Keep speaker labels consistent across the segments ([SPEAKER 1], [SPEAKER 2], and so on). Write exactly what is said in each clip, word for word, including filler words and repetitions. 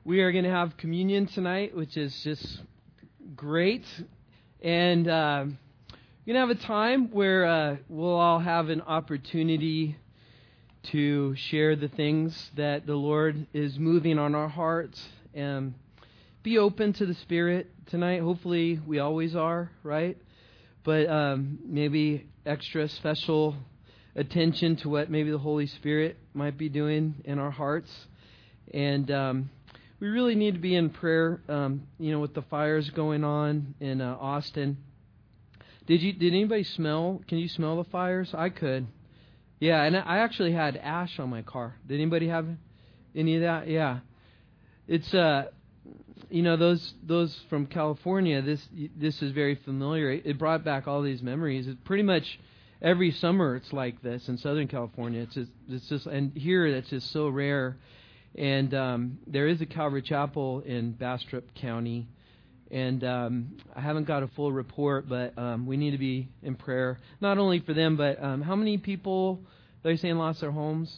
[SPEAKER 1] We are going to have communion tonight, which is just great. And uh, we're going to have a time where uh, we'll all have an opportunity to share the things that the Lord is moving on our hearts. And be open to the Spirit tonight. Hopefully we always are, right? But um, maybe extra special attention to what maybe the Holy Spirit might be doing in our hearts. And um, we really need to be in prayer, um, you know, with the fires going on in uh, Austin. Did you? Did anybody smell? Can you smell the fires? I could. Yeah, and I actually had ash on my car. Did anybody have any of that? Yeah. It's, uh, you know, those those from California, this this is very familiar. It brought back all these memories. It's pretty much every summer it's like this in Southern California. It's just, it's just and here it's just so rare. And um, there is a Calvary Chapel in Bastrop County. And um, I haven't got a full report, but um, we need to be in prayer. Not only for them, but um, how many people, they're saying, lost their homes?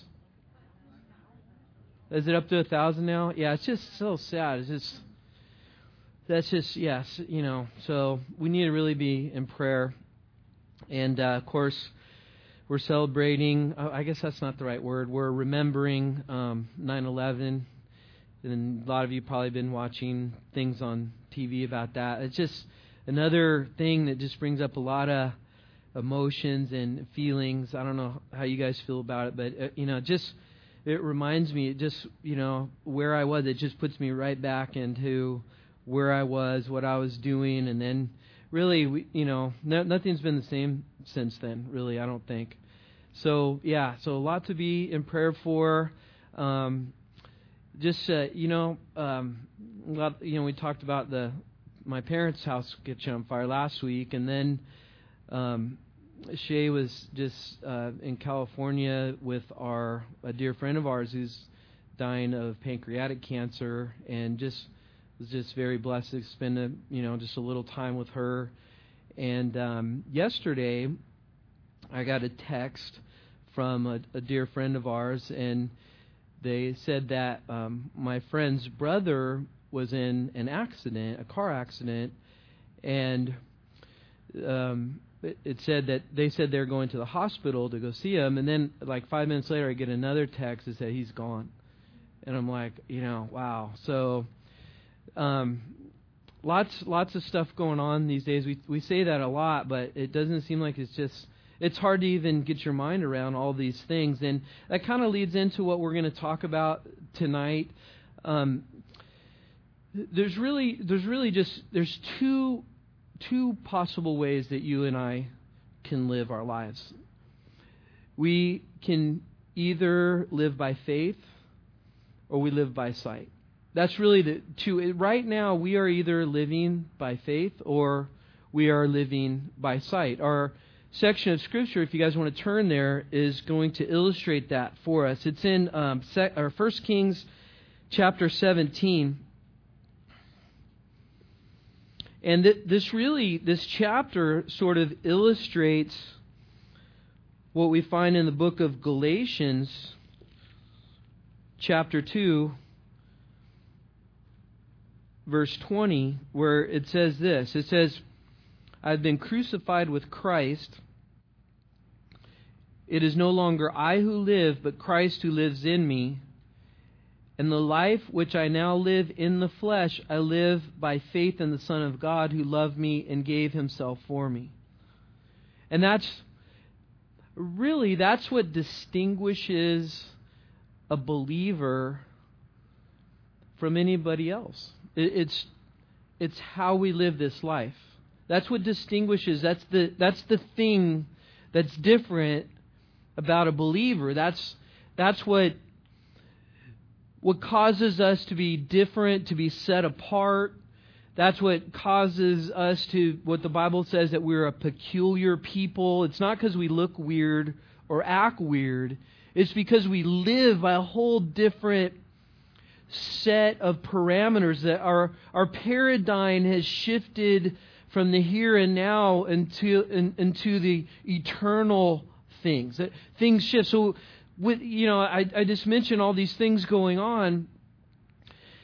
[SPEAKER 1] Is it up to a thousand now? Yeah, it's just so sad. It's just, that's just, yes, you know. So we need to really be in prayer. And, uh, of course, we're celebrating, I guess that's not the right word, we're remembering um, nine eleven, and a lot of you probably been watching things on T V about that. It's just another thing that just brings up a lot of emotions and feelings. I don't know how you guys feel about it, but, uh, you know, just, it reminds me, it just, you know, where I was, it just puts me right back into where I was, what I was doing, and then really, we, you know, no, nothing's been the same since then, really, I don't think. So, yeah, so a lot to be in prayer for. Um, just, uh, you know, um, a lot, you know, we talked about the my parents' house catching on fire last week, and then um, Shay was just uh, in California with our a dear friend of ours who's dying of pancreatic cancer, and just was just very blessed to spend a, you know, just a little time with her. And um, yesterday, I got a text from a, a dear friend of ours, and they said that um, my friend's brother was in an accident, a car accident, and um, it, it said that they said they're going to the hospital to go see him, and then like five minutes later, I get another text that said he's gone, and I'm like, you know, wow. So um, lots, lots of stuff going on these days. We we say that a lot, but it doesn't seem like it's just. It's hard to even get your mind around all these things. And that kind of leads into what we're going to talk about tonight. Um, there's really there's really just there's two two possible ways that you and I can live our lives. We can either live by faith or we live by sight. That's really the two. Right now, we are either living by faith or we are living by sight. Our section of Scripture, if you guys want to turn there, is going to illustrate that for us. It's in um, sec- or First Kings chapter seventeen. And th- this really, this chapter sort of illustrates what we find in the book of Galatians chapter two, verse twenty, where it says this. It says, I've been crucified with Christ. It is no longer I who live, but Christ who lives in me. And the life which I now live in the flesh, I live by faith in the Son of God who loved me and gave himself for me. And that's really, that's what distinguishes a believer from anybody else. It's, it's how we live this life. That's what distinguishes, that's the that's the thing that's different about a believer. That's that's what what causes us to be different, to be set apart. That's what causes us to, what the Bible says, that we're a peculiar people. It's not because we look weird or act weird. It's because we live by a whole different set of parameters, that our our paradigm has shifted from the here and now into in, into the eternal things. That things shift. So, with you know, I, I just mentioned all these things going on,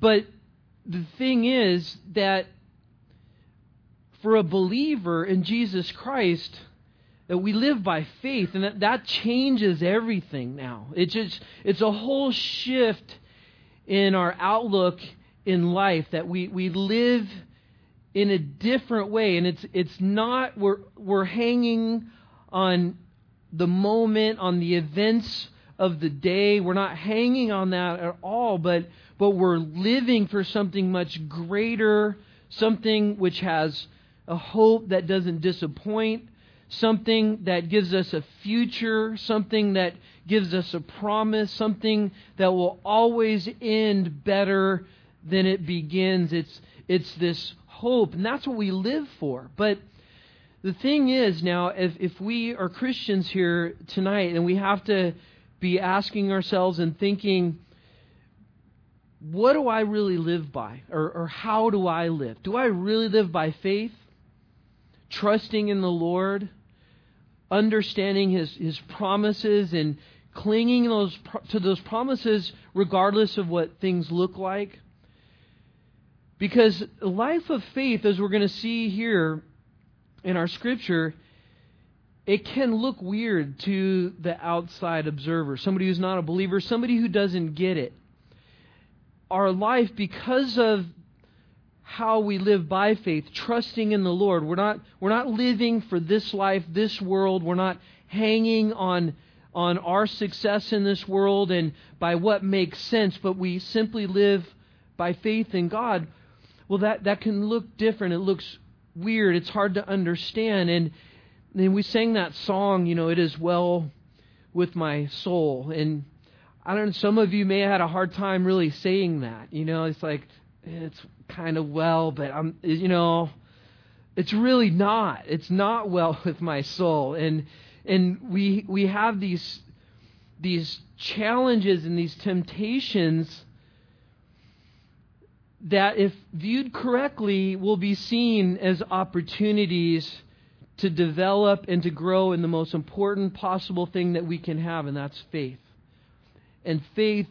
[SPEAKER 1] But the thing is that for a believer in Jesus Christ, that we live by faith, and that, that changes everything now. It just it's a whole shift in our outlook in life, that we, we live in a different way. And it's it's not we're we're hanging on the moment, on the events of the day. We're not hanging on that at all, but but we're living for something much greater, something which has a hope that doesn't disappoint, something that gives us a future, something that gives us a promise, something that will always end better than it begins. It's it's this hope, and that's what we live for. But the thing is now, if, if we are Christians here tonight, then we have to be asking ourselves and thinking, what do I really live by? Or, or how do I live? Do I really live by faith? Trusting in the Lord? Understanding His, His promises and clinging those to those promises regardless of what things look like? Because the life of faith, as we're going to see here in our scripture, it can look weird to the outside observer, somebody who's not a believer, somebody who doesn't get it. Our life, because of how we live by faith, trusting in the Lord, we're not we're not living for this life, this world. We're not hanging on on our success in this world and by what makes sense, but we simply live by faith in God. Well, that, that can look different. It looks weird. It's hard to understand. And then we sang that song, you know, "It Is Well With My Soul." And I don't know, some of you may have had a hard time really saying that. You know, it's like, it's kind of well, but I'm, you know, it's really not. It's not well with my soul. And and we we have these these challenges and these temptations that, if viewed correctly, will be seen as opportunities to develop and to grow in the most important possible thing that we can have, and that's faith. And faith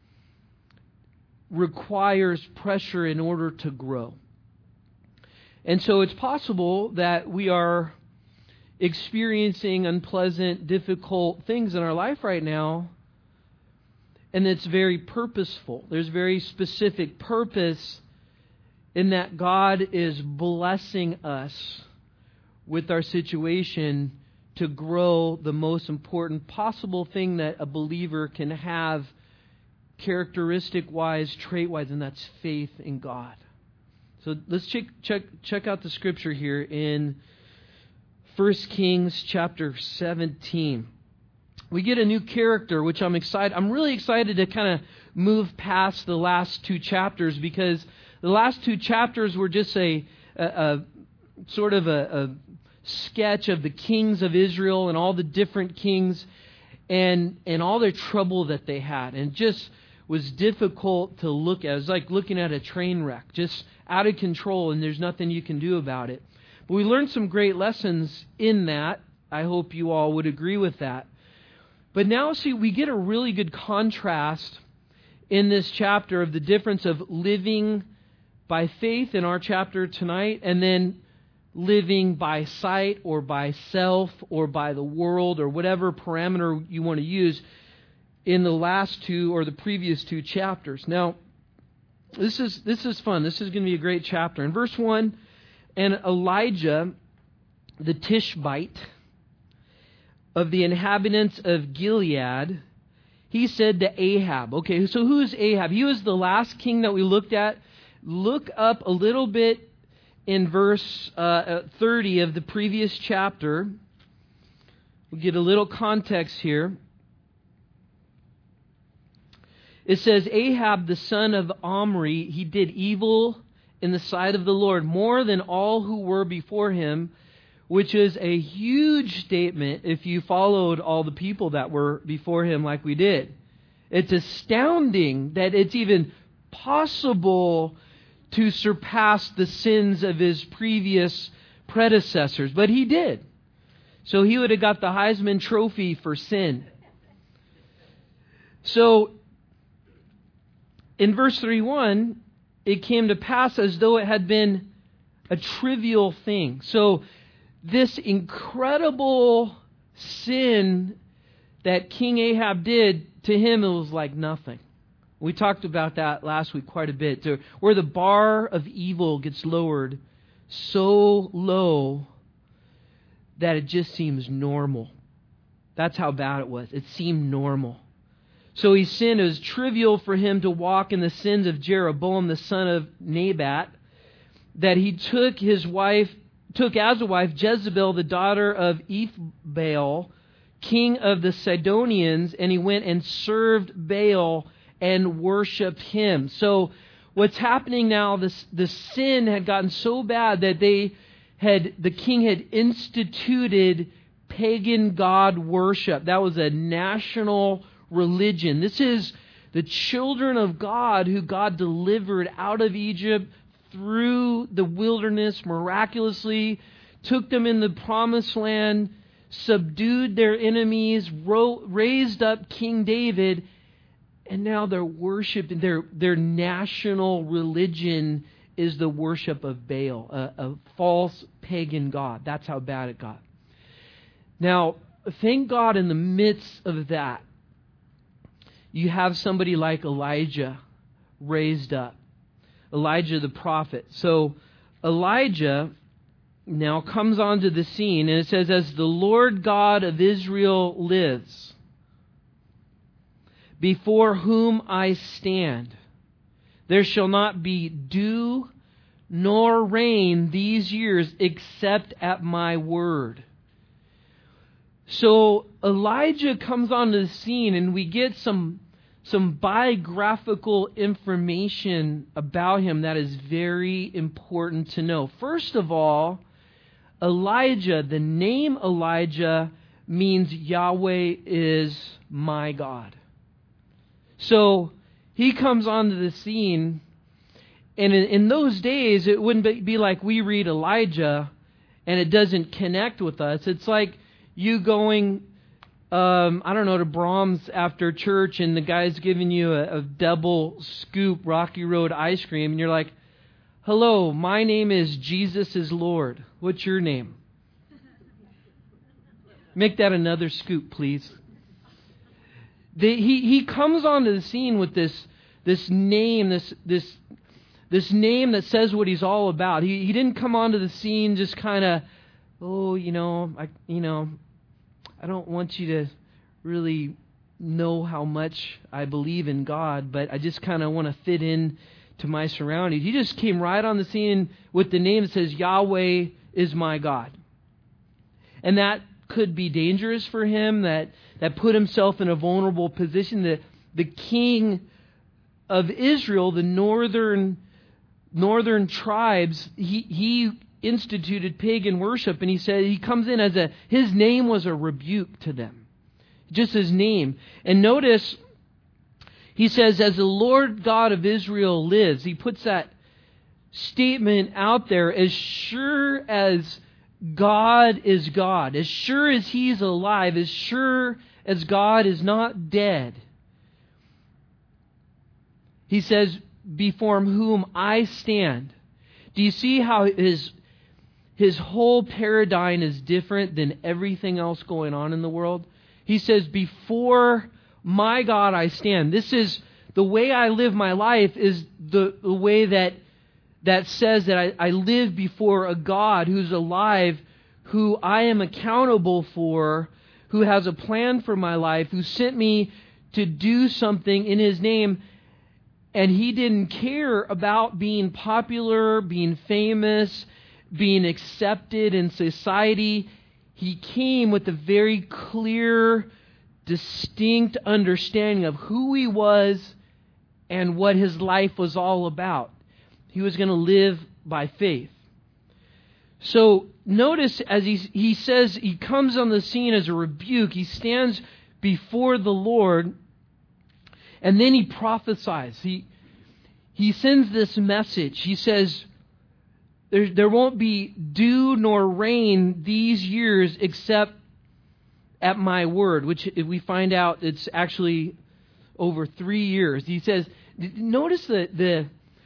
[SPEAKER 1] requires pressure in order to grow. And so it's possible that we are experiencing unpleasant, difficult things in our life right now, and it's very purposeful. There's very specific purpose in that God is blessing us with our situation to grow the most important possible thing that a believer can have, characteristic-wise, trait-wise, and that's faith in God. So let's check check check out the scripture here in First Kings chapter seventeen. We get a new character, which I'm excited. I'm really excited to kind of move past the last two chapters, because the last two chapters were just a, a, a sort of a, a sketch of the kings of Israel and all the different kings and and all their trouble that they had, and just was difficult to look at. It was like looking at a train wreck, just out of control, and there's nothing you can do about it. But we learned some great lessons in that. I hope you all would agree with that. But now, see, we get a really good contrast in this chapter of the difference of living by faith in our chapter tonight, and then living by sight or by self or by the world or whatever parameter you want to use in the last two or the previous two chapters. Now, this is this is fun. This is going to be a great chapter. In verse one, "And Elijah the Tishbite of the inhabitants of Gilead, he said to Ahab." Okay, so who is Ahab? He was the last king that we looked at. Look up a little bit in verse uh, thirty of the previous chapter. We'll get a little context here. It says, "Ahab, the son of Omri, he did evil in the sight of the Lord more than all who were before him," which is a huge statement if you followed all the people that were before him like we did. It's astounding that it's even possible to surpass the sins of his previous predecessors. But he did. So he would have got the Heisman Trophy for sin. So in verse thirty-one, it came to pass as though it had been a trivial thing. So this incredible sin that King Ahab did, to him it was like nothing. We talked about that last week quite a bit. To where the bar of evil gets lowered so low that it just seems normal. That's how bad it was. It seemed normal. So he sinned. It was trivial for him to walk in the sins of Jeroboam, the son of Nebat, that he took his wife, took as a wife Jezebel, the daughter of Ethbaal, king of the Sidonians, and he went and served Baal and worshiped him. So what's happening now, this the sin had gotten so bad that they had the king had instituted pagan god worship. That was a national religion. This is the children of God who God delivered out of Egypt through the wilderness miraculously, took them in the promised land, subdued their enemies, ro- raised up King David, and now they're worshiping, their, their national religion is the worship of Baal, a, a false pagan god. That's how bad it got. Now, thank God in the midst of that, you have somebody like Elijah raised up. Elijah the prophet. So Elijah now comes onto the scene, and it says, as the Lord God of Israel lives, before whom I stand, there shall not be dew nor rain these years except at my word. So Elijah comes onto the scene, and we get some some biographical information about him that is very important to know. First of all, Elijah, the name Elijah means Yahweh is my God. So he comes onto the scene, and in, in those days, it wouldn't be like we read Elijah and it doesn't connect with us. It's like you going, um, I don't know, to Brahms after church, and the guy's giving you a, a double scoop Rocky Road ice cream, and you're like, hello, my name is Jesus is Lord. What's your name? Make that another scoop, please. The, he he comes onto the scene with this this name, this this this name that says what he's all about. He he didn't come onto the scene just kind of, oh, you know, I you know, I don't want you to really know how much I believe in God, but I just kind of want to fit in to my surroundings. He just came right on the scene with the name that says Yahweh is my God. And that could be dangerous for him, that, that put himself in a vulnerable position. The, the king of Israel, the northern northern tribes, he, he instituted pagan worship, and he said he comes in as a, his name was a rebuke to them. Just his name. And notice, he says, as the Lord God of Israel lives, he puts that statement out there, as sure as God is God, as sure as He's alive, as sure as God is not dead. He says, before whom I stand. Do you see how his, his whole paradigm is different than everything else going on in the world? He says, before my God I stand. This is the way I live my life, is the, the way that that says that I, I live before a God who's alive, who I am accountable for, who has a plan for my life, who sent me to do something in His name. And He didn't care about being popular, being famous, being accepted in society. He came with a very clear, distinct understanding of who He was and what His life was all about. He was going to live by faith. So notice as he, he says, he comes on the scene as a rebuke. He stands before the Lord, and then he prophesies. He, he sends this message. He says, there, there won't be dew nor rain these years except at my word, which we find out it's actually over three years. He says, Notice the, the,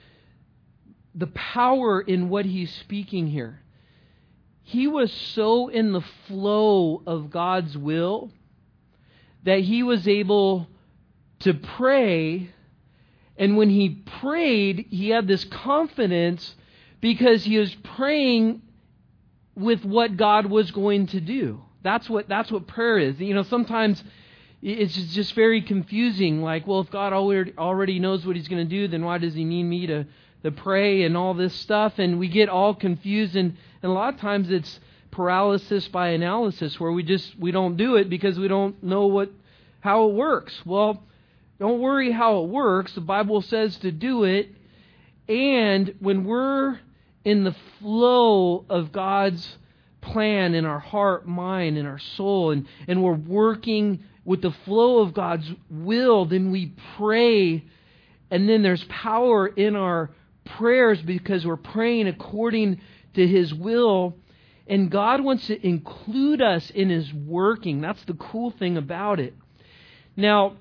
[SPEAKER 1] the power in what he's speaking here. He was so in the flow of God's will that he was able to pray. And when he prayed, he had this confidence because he was praying with what God was going to do. That's what that's what prayer is. You know, sometimes it's just very confusing. Like, well, if God already already knows what he's going to do, then why does he need me to, to pray and all this stuff? And we get all confused. And, and a lot of times it's paralysis by analysis, where we just we don't do it because we don't know what how it works. Well, don't worry how it works. The Bible says to do it. And when we're in the flow of God's plan in our heart, mind, and our soul, and, and we're working with the flow of God's will, then we pray, and then there's power in our prayers because we're praying according to His will, and God wants to include us in His working. That's the cool thing about it. Now,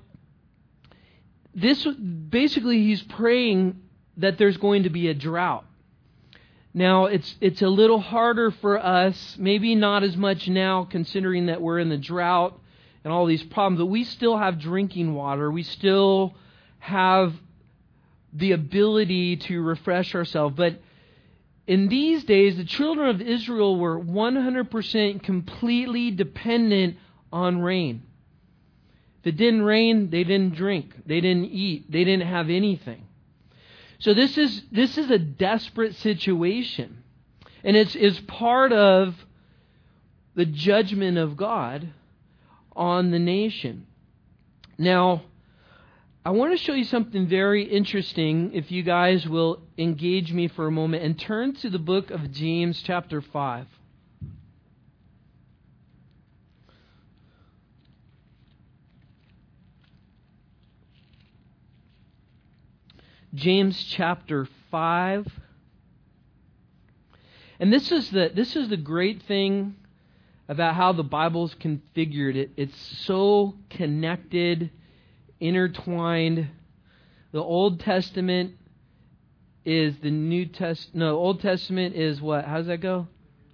[SPEAKER 1] this basically He's praying that there's going to be a drought. Now, it's it's a little harder for us, maybe not as much now, considering that we're in the drought and all these problems, but we still have drinking water. We still have the ability to refresh ourselves. But in these days, the children of Israel were one hundred percent completely dependent on rain. If it didn't rain, they didn't drink. They didn't eat. They didn't have anything. So this is this is a desperate situation. And it's, it's part of the judgment of God on the nation. Now, I want to show you something very interesting, if you guys will engage me for a moment and turn to the book of James chapter five. James chapter five. And this is the this is the great thing about how the Bible's configured. It it's so connected, intertwined. The Old Testament is the New Test no, Old Testament is what? How does that go?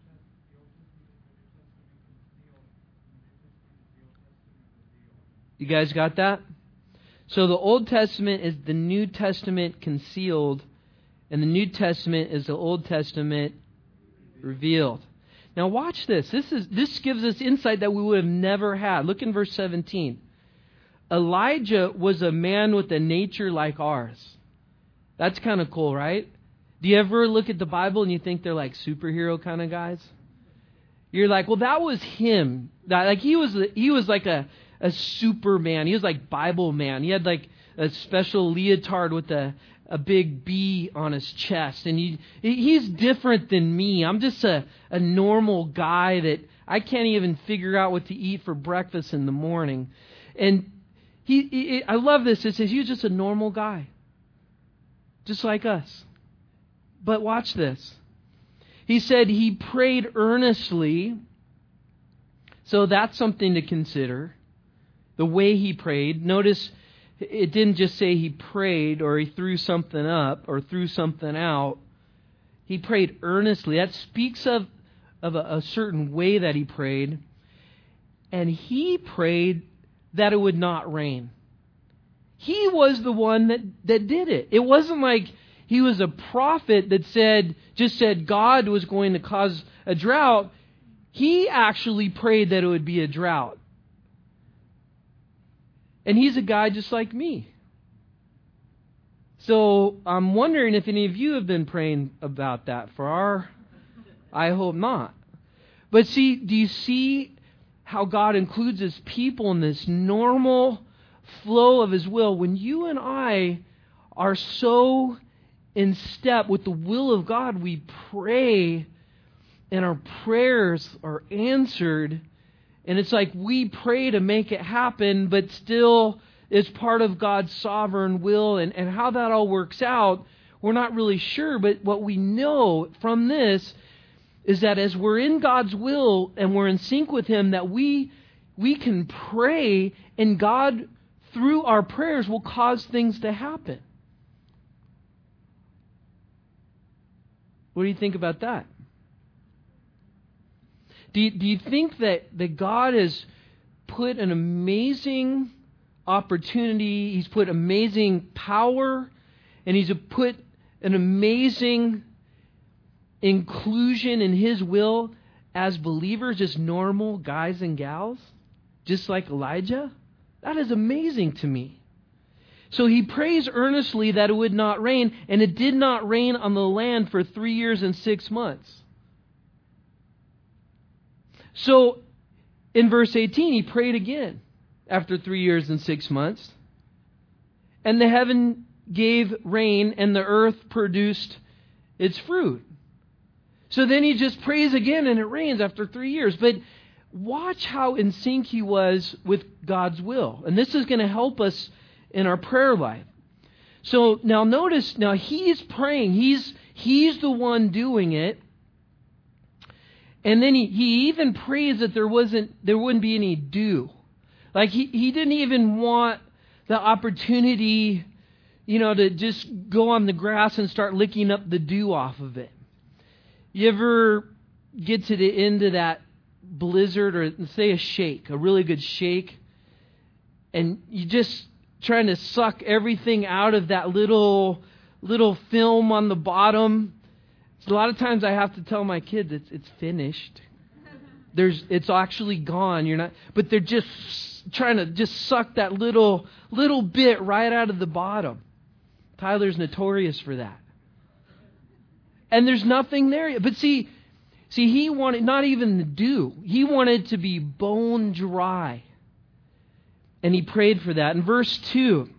[SPEAKER 1] You guys got that? So the Old Testament is the New Testament concealed, and the New Testament is the Old Testament revealed. Now watch this. This is this gives us insight that we would have never had. Look in verse seventeen. Elijah was a man with a nature like ours. That's kind of cool, right? Do you ever look at the Bible and you think they're like superhero kind of guys? You're like, well, that was him. Like he was he was like a A Superman. He was like Bible man. He had like a special leotard with a, a big B on his chest. And he he's different than me. I'm just a, a normal guy that I can't even figure out what to eat for breakfast in the morning. And he, he I love this. It says he was just a normal guy. Just like us. But watch this. He said he prayed earnestly. So that's something to consider. The way he prayed. Notice it didn't just say he prayed or he threw something up or threw something out. He prayed earnestly. That speaks of, of a, a certain way that he prayed. And he prayed that it would not rain. He was the one that, that did it. It wasn't like he was a prophet that said just said God was going to cause a drought. He actually prayed that it would be a drought. And he's a guy just like me. So I'm wondering if any of you have been praying about that for our... I hope not. But see, do you see how God includes His people in this normal flow of His will? When you and I are so in step with the will of God, we pray and our prayers are answered. And it's like we pray to make it happen, but still it's part of God's sovereign will. And, and how that all works out, we're not really sure. But what we know from this is that as we're in God's will and we're in sync with Him, that we we can pray and God, through our prayers, will cause things to happen. What do you think about that? Do you, do you think that, that God has put an amazing opportunity, He's put amazing power, and He's put an amazing inclusion in His will as believers, just normal guys and gals, just like Elijah? That is amazing to me. So he prays earnestly that it would not rain, and it did not rain on the land for three years and six months. So in verse eighteen, he prayed again after three years and six months. And the heaven gave rain, and the earth produced its fruit. So then he just prays again, and it rains after three years. But watch how in sync he was with God's will. And this is going to help us in our prayer life. So now notice, now he's praying. He's, he's the one doing it. And then he, he even prays that there wasn't, there wouldn't be any dew. Like he, he didn't even want the opportunity, you know, to just go on the grass and start licking up the dew off of it. You ever get to the end of that blizzard, or say a shake, a really good shake, and you just trying to suck everything out of that little little film on the bottom? So a lot of times I have to tell my kids it's it's finished. There's it's actually gone. You're not, but they're just trying to just suck that little little bit right out of the bottom. Tyler's notorious for that. And there's nothing there. But see, see, he wanted not even the dew. He wanted to be bone dry. And he prayed for that. In verse two,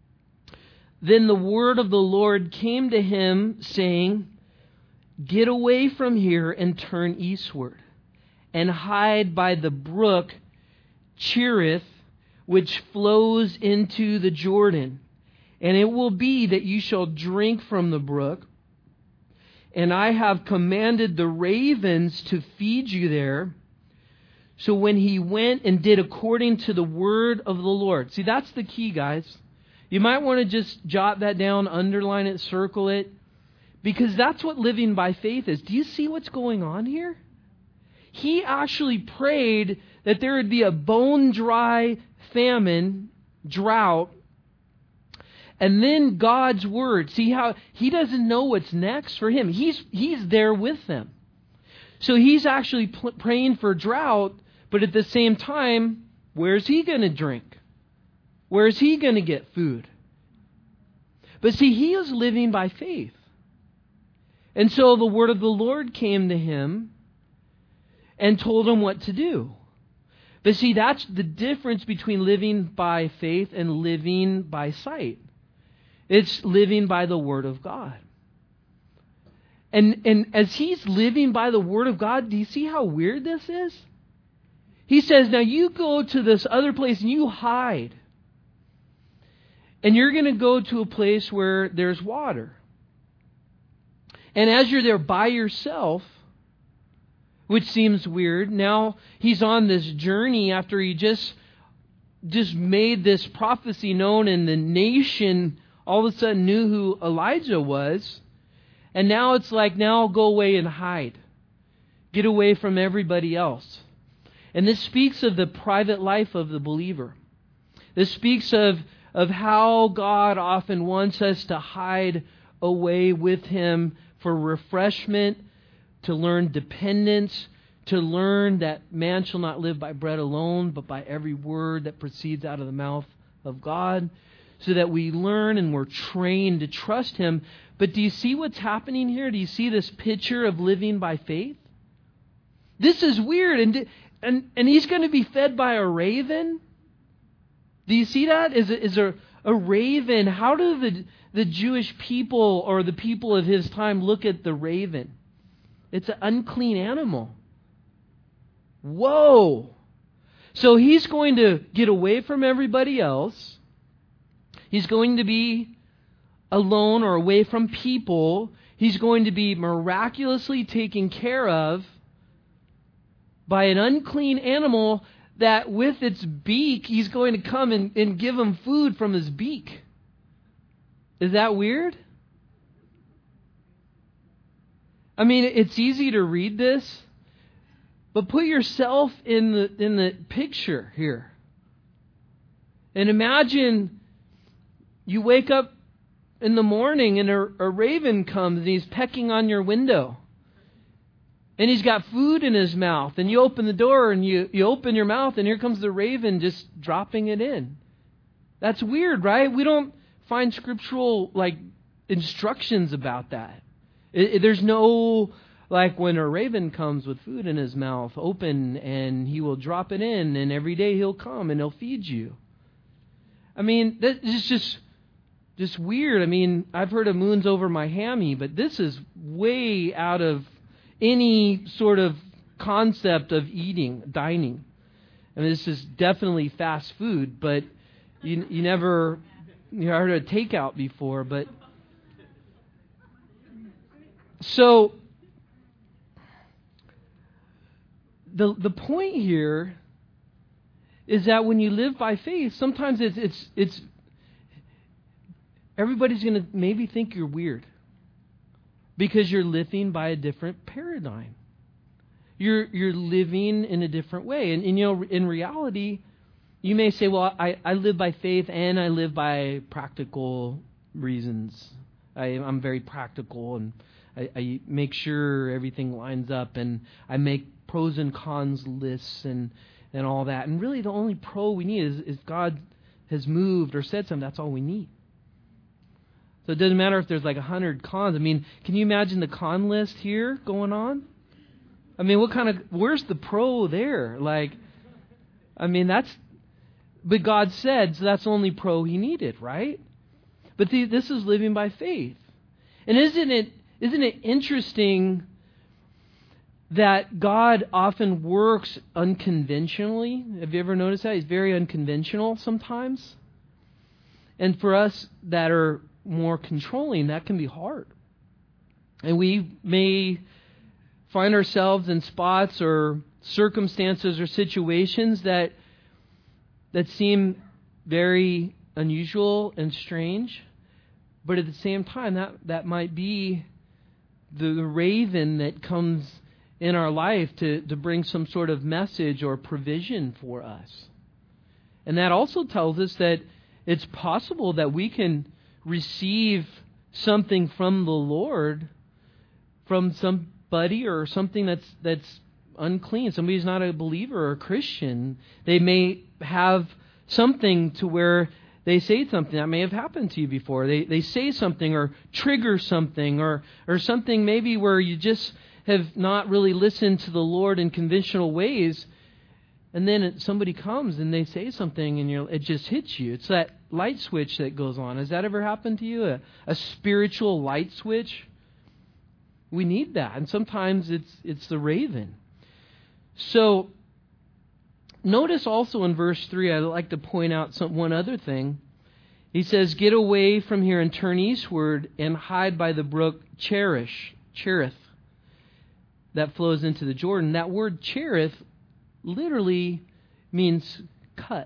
[SPEAKER 1] then the word of the Lord came to him, saying, get away from here and turn eastward, and hide by the brook Cherith, which flows into the Jordan. And it will be that you shall drink from the brook. And I have commanded the ravens to feed you there. So when he went and did according to the word of the Lord. See, that's the key, guys. You might want to just jot that down, underline it, circle it. Because that's what living by faith is. Do you see what's going on here? He actually prayed that there would be a bone-dry famine, drought. And then God's word. See how he doesn't know what's next for him. He's he's there with them. So he's actually pl- praying for drought, but at the same time, where's he going to drink? Where's he going to get food? But see, he is living by faith. And so the word of the Lord came to him and told him what to do. But see, that's the difference between living by faith and living by sight. It's living by the Word of God. And, and as he's living by the Word of God, do you see how weird this is? He says, now you go to this other place and you hide. And you're going to go to a place where there's water. And as you're there by yourself, which seems weird, now he's on this journey after he just, just made this prophecy known, and the nation all of a sudden knew who Elijah was. And now it's like, now go away and hide. Get away from everybody else. And this speaks of the private life of the believer. This speaks of, of how God often wants us to hide away with Him for refreshment, to learn dependence, to learn that man shall not live by bread alone, but by every word that proceeds out of the mouth of God. So that we learn and we're trained to trust Him. But do you see what's happening here? Do you see this picture of living by faith? This is weird. And and, and he's going to be fed by a raven? Do you see that? Is, is a, a raven? How do the, the Jewish people or the people of his time look at the raven? It's an unclean animal. Whoa! So he's going to get away from everybody else. He's going to be alone or away from people. He's going to be miraculously taken care of by an unclean animal that with its beak, he's going to come and, and give him food from his beak. Is that weird? I mean, it's easy to read this, but put yourself in the in the picture here. And imagine you wake up in the morning and a, a raven comes and he's pecking on your window. And he's got food in his mouth. And you open the door and you, you open your mouth and here comes the raven just dropping it in. That's weird, right? We don't find scriptural like instructions about that. It, it, there's no, like when a raven comes with food in his mouth, open and he will drop it in and every day he'll come and he'll feed you. I mean, that is just, just weird. I mean, I've heard of moons over my hammy, but this is way out of any sort of concept of eating, dining. I mean, this is definitely fast food, but you you never you know, heard of takeout before. But so the the point here is that when you live by faith, sometimes it's it's it's everybody's going to maybe think you're weird. Because you're living by a different paradigm. You're you're living in a different way. And, and you know, in reality, you may say, well, I, I live by faith and I live by practical reasons. I, I'm very practical and I, I make sure everything lines up and I make pros and cons lists and, and all that. And really the only pro we need is, is God has moved or said something. That's all we need. So it doesn't matter if there's like a hundred cons. I mean, can you imagine the con list here going on? I mean, what kind of, where's the pro there? Like, I mean, that's, but God said, so that's the only pro he needed, right? But the, this is living by faith. And isn't it, isn't it interesting that God often works unconventionally? Have you ever noticed that? He's very unconventional sometimes. And for us that are more controlling, that can be hard. And we may find ourselves in spots or circumstances or situations that that seem very unusual and strange, but at the same time that, that might be the, the raven that comes in our life to, to bring some sort of message or provision for us. And that also tells us that it's possible that we can receive something from the Lord from somebody or something that's that's unclean. Somebody's not a believer or a Christian. They may have something to where they say something that may have happened to you before. They they say something or trigger something or or something maybe where you just have not really listened to the Lord in conventional ways. And then somebody comes and they say something and you're, it just hits you. It's that light switch that goes on. Has that ever happened to you? A, a spiritual light switch? We need that. And sometimes it's it's the raven. So notice also in verse three, I'd like to point out some, one other thing. He says, get away from here and turn eastward and hide by the brook Cherish, Cherith, that flows into the Jordan. That word Cherith literally means cut.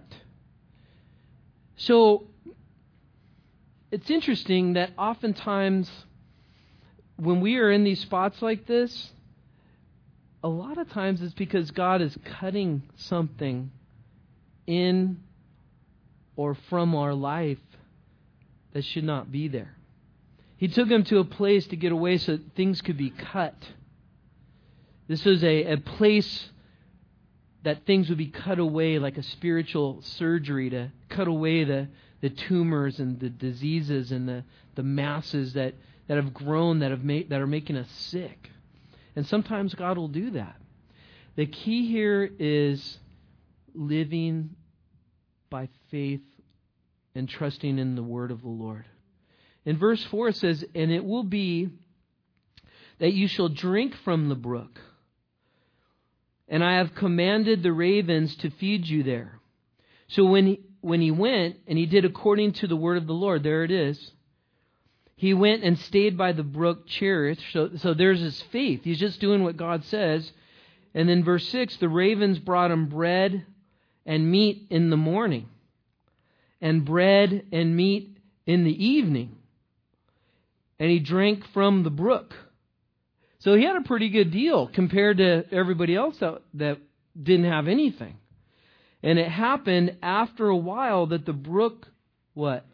[SPEAKER 1] So it's interesting that oftentimes when we are in these spots like this, a lot of times it's because God is cutting something in or from our life that should not be there. He took him to a place to get away so that things could be cut. This was a, a place that things would be cut away like a spiritual surgery to cut away the, the tumors and the diseases and the, the masses that, that have grown, that have made, that are making us sick. And sometimes God will do that. The key here is living by faith and trusting in the word of the Lord. In verse four it says, and it will be that you shall drink from the brook. And I have commanded the ravens to feed you there. So when he, when he went, and he did according to the word of the Lord, there it is. He went and stayed by the brook Cherith. So, so there's his faith. He's just doing what God says. And then verse six, the ravens brought him bread and meat in the morning, and bread and meat in the evening. And he drank from the brook. So he had a pretty good deal compared to everybody else that, that didn't have anything. And it happened after a while that the brook, what?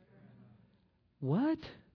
[SPEAKER 1] What?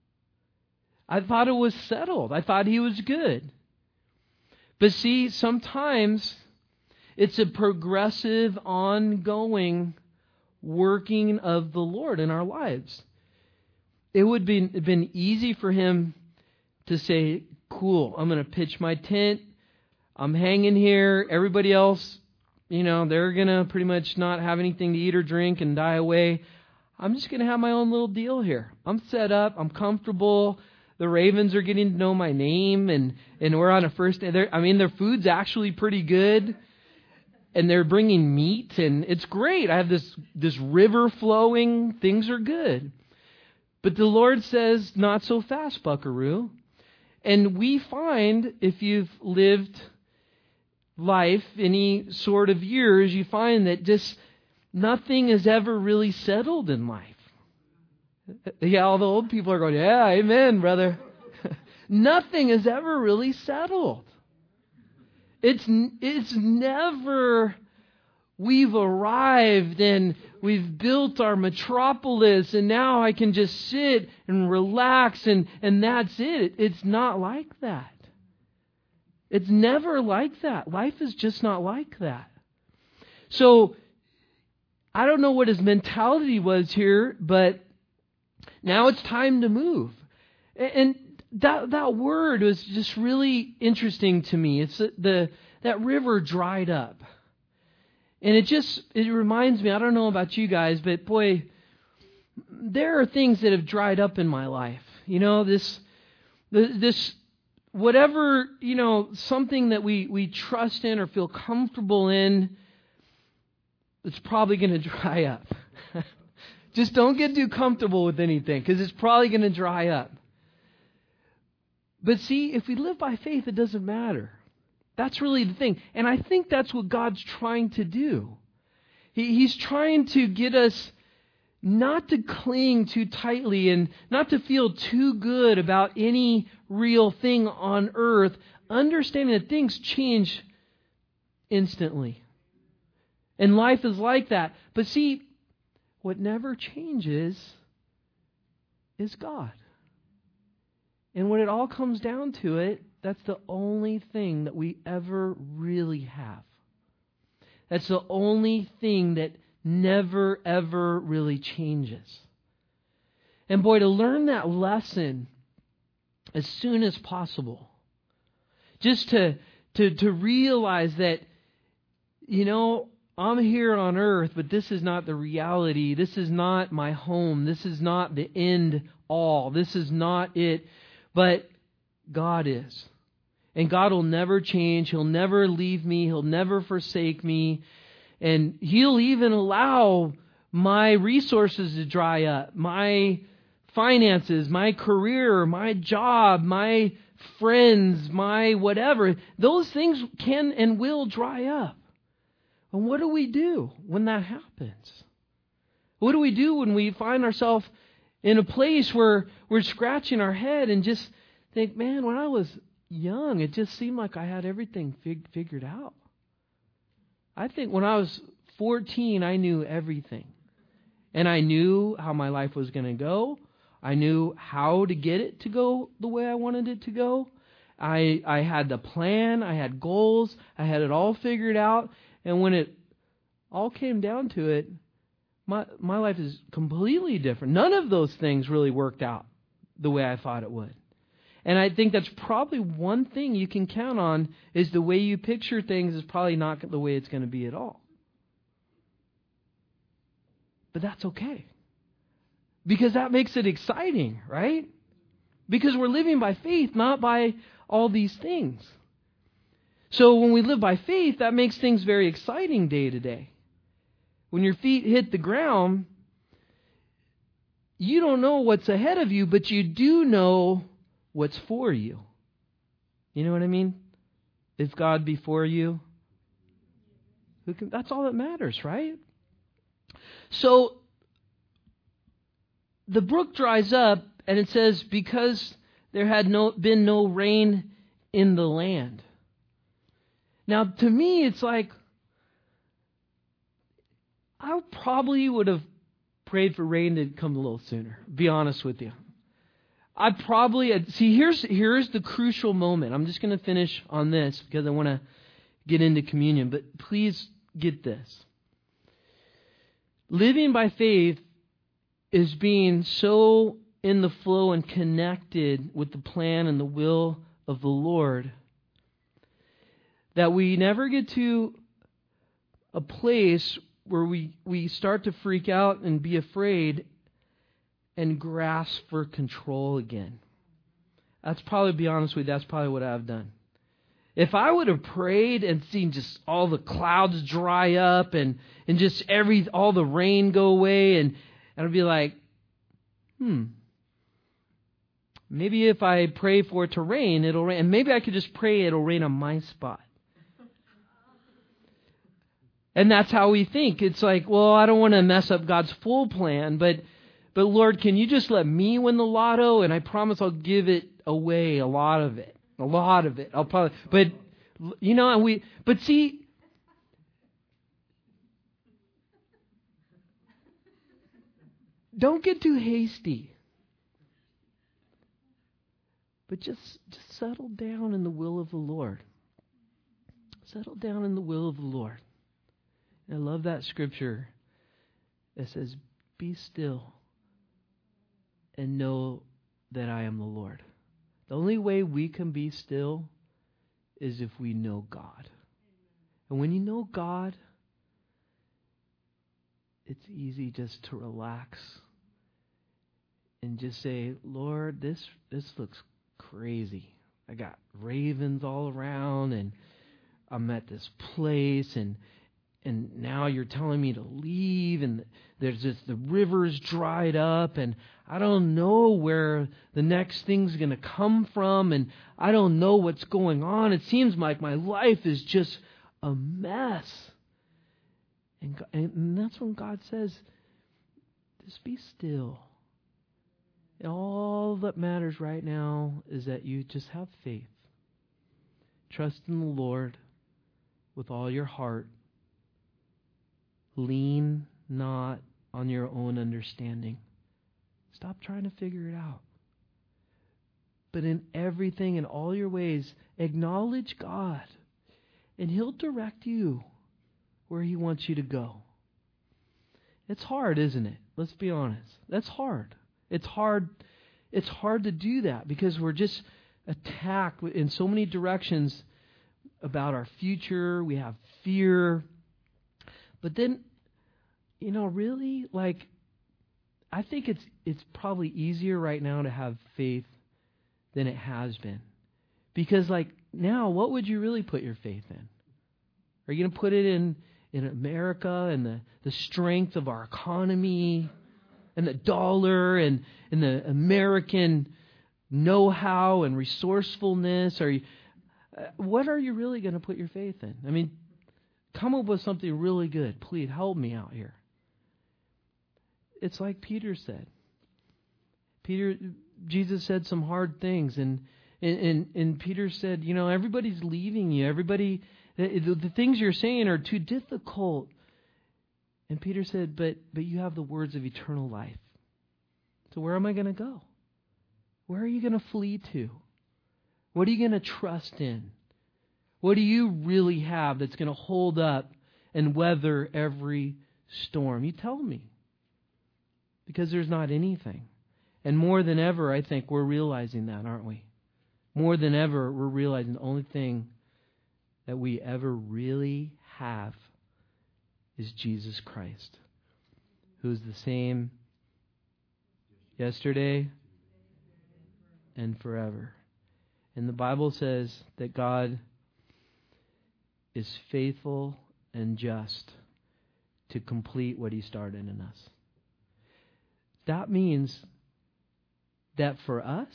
[SPEAKER 1] I thought it was settled. I thought he was good. But see, sometimes it's a progressive, ongoing working of the Lord in our lives. It would be have been easy for him to say, cool, I'm going to pitch my tent. I'm hanging here. Everybody else, you know, they're going to pretty much not have anything to eat or drink and die away. I'm just going to have my own little deal here. I'm set up. I'm comfortable. The ravens are getting to know my name, and, and we're on a first day. I mean, their food's actually pretty good, and they're bringing meat, and it's great. I have this, this river flowing. Things are good. But the Lord says, not so fast, buckaroo. And we find, if you've lived life any sort of years, you find that just nothing is ever really settled in life. Yeah, all the old people are going, yeah, amen, brother. Nothing is ever really settled. It's it's never we've arrived and we've built our metropolis and now I can just sit and relax and, and that's it. It's not like that. It's never like that. Life is just not like that. So, I don't know what his mentality was here, but now it's time to move. And that that word was just really interesting to me. It's the, the that river dried up. And it just, it reminds me, I don't know about you guys, but boy, there are things that have dried up in my life. You know, this, this, whatever, you know, something that we, we trust in or feel comfortable in, it's probably going to dry up. Just don't get too comfortable with anything because it's probably going to dry up. But see, if we live by faith, it doesn't matter. That's really the thing. And I think that's what God's trying to do. He, he's trying to get us not to cling too tightly and not to feel too good about any real thing on earth, understanding that things change instantly. And life is like that. But see, what never changes is God. And when it all comes down to it, that's the only thing that we ever really have. That's the only thing that never, ever really changes. And boy, to learn that lesson as soon as possible, just to, to, to realize that, you know, I'm here on earth, but this is not the reality. This is not my home. This is not the end all. This is not it. But God is. And God will never change. He'll never leave me. He'll never forsake me. And He'll even allow my resources to dry up, my finances, my career, my job, my friends, my whatever. Those things can and will dry up. And what do we do when that happens? What do we do when we find ourselves in a place where we're scratching our head and just think, man, when I was young, it just seemed like I had everything fig- figured out. I think when I was fourteen, I knew everything. And I knew how my life was going to go. I knew how to get it to go the way I wanted it to go. I I had the plan. I had goals. I had it all figured out. And when it all came down to it, my my life is completely different. None of those things really worked out the way I thought it would. And I think that's probably one thing you can count on is the way you picture things is probably not the way it's going to be at all. But that's okay. Because that makes it exciting, right? Because we're living by faith, not by all these things. So when we live by faith, that makes things very exciting day to day. When your feet hit the ground, you don't know what's ahead of you, but you do know what's for you. You know what I mean? Is God before you? Who can, that's all that matters, right? So the brook dries up, and it says, because there had no been no rain in the land. Now, to me, it's like, I probably would have prayed for rain to come a little sooner, be honest with you. I probably, see, here's here's the crucial moment. I'm just going to finish on this because I want to get into communion. But please get this. Living by faith is being so in the flow and connected with the plan and the will of the Lord that we never get to a place where we, we start to freak out and be afraid and grasp for control again. That's probably, to be honest with you, that's probably what I've done. If I would have prayed and seen just all the clouds dry up and, and just every all the rain go away, and, and I'd be like, hmm, maybe if I pray for it to rain, it'll rain. And maybe I could just pray it'll rain on my spot. And that's how we think. It's like, well, I don't want to mess up God's full plan, but but Lord, can you just let me win the lotto? And I promise I'll give it away, a lot of it. A lot of it. I'll probably, but, you know, and we, but see, don't get too hasty. But just, just settle down in the will of the Lord. Settle down in the will of the Lord. And I love that scripture that says, be still and know that I am the Lord. The only way we can be still is if we know God. And when you know God, it's easy just to relax and just say, Lord, this this looks crazy. I got ravens all around, and I'm at this place, and and now you're telling me to leave, and there's just the river's dried up, and I don't know where the next thing's going to come from, and I don't know what's going on. It seems like my life is just a mess. And, and that's when God says, just be still. And all that matters right now is that you just have faith. Trust in the Lord with all your heart. Lean not on your own understanding. Stop trying to figure it out. But in everything, in all your ways, acknowledge God. And He'll direct you where He wants you to go. It's hard, isn't it? Let's be honest. That's hard. It's hard. It's hard to do that because we're just attacked in so many directions about our future. We have fear. But then, you know, really, like, I think it's it's probably easier right now to have faith than it has been. Because, like, now, what would you really put your faith in? Are you going to put it in, in America and the, the strength of our economy and the dollar and, and the American know-how and resourcefulness? Are you, uh, what are you really going to put your faith in? I mean, come up with something really good. Please help me out here. It's like Peter said. Peter, Jesus said some hard things, and and and, and Peter said, you know, everybody's leaving you. Everybody, the, the things you're saying are too difficult. And Peter said, but but you have the words of eternal life. So where am I going to go? Where are you going to flee to? What are you going to trust in? What do you really have that's going to hold up and weather every storm? You tell me. Because there's not anything. And more than ever, I think we're realizing that, aren't we? More than ever, we're realizing the only thing that we ever really have is Jesus Christ, who's the same yesterday and forever. And the Bible says that God is faithful and just to complete what He started in us. That means that for us,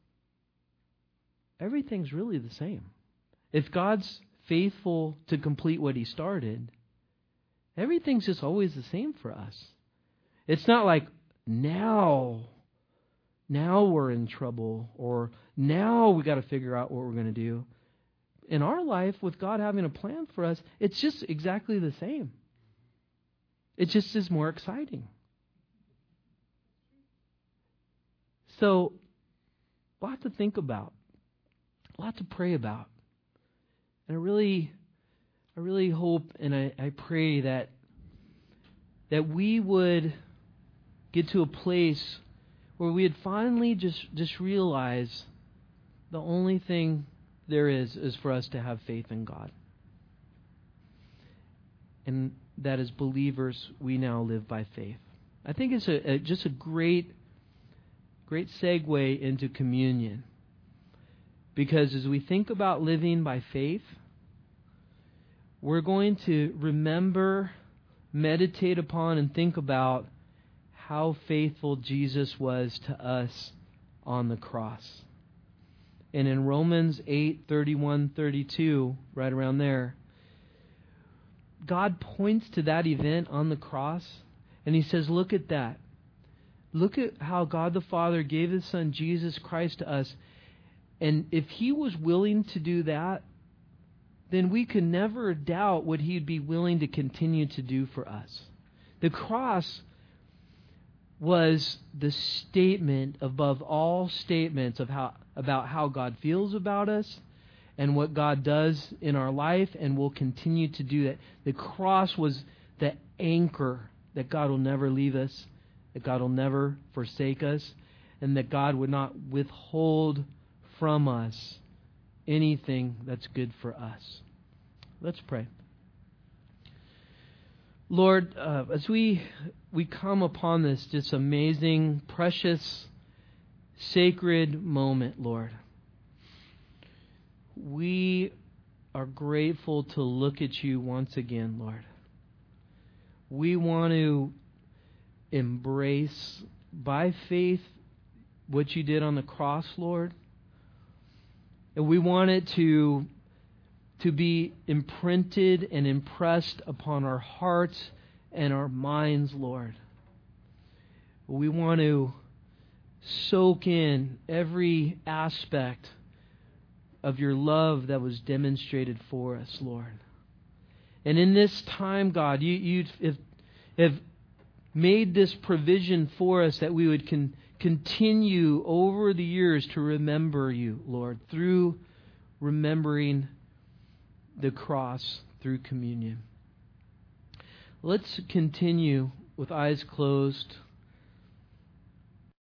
[SPEAKER 1] everything's really the same. If God's faithful to complete what He started, everything's just always the same for us. It's not like now now we're in trouble, or now we got to figure out what we're going to do. In our life, with God having a plan for us, it's just exactly the same. It just is more exciting. So, a lot to think about, a lot to pray about. And I really, I really hope and I, I pray that that we would get to a place where we would finally just, just realize the only thing there is is for us to have faith in God. And that as believers, we now live by faith. I think it's a, a just a great, great segue into communion. Because as we think about living by faith, we're going to remember, meditate upon, and think about how faithful Jesus was to us on the cross. And in Romans eight, thirty-one, thirty-two, right around there, God points to that event on the cross, and He says, look at that. Look at how God the Father gave His Son Jesus Christ to us. And if He was willing to do that, then we could never doubt what He'd be willing to continue to do for us. The cross was the statement above all statements of how about how God feels about us and what God does in our life and will continue to do that. The cross was the anchor that God will never leave us, that God will never forsake us, and that God would not withhold from us anything that's good for us. Let's pray. Lord, uh, as we we come upon this just amazing, precious, sacred moment, Lord, we are grateful to look at You once again, Lord. We want to embrace by faith what You did on the cross, Lord. And we want it to to be imprinted and impressed upon our hearts and our minds, Lord. We want to soak in every aspect of Your love that was demonstrated for us, Lord. And in this time, God, You, you have, have made this provision for us that we would con, continue over the years to remember You, Lord, through remembering the cross through communion. Let's continue with eyes closed.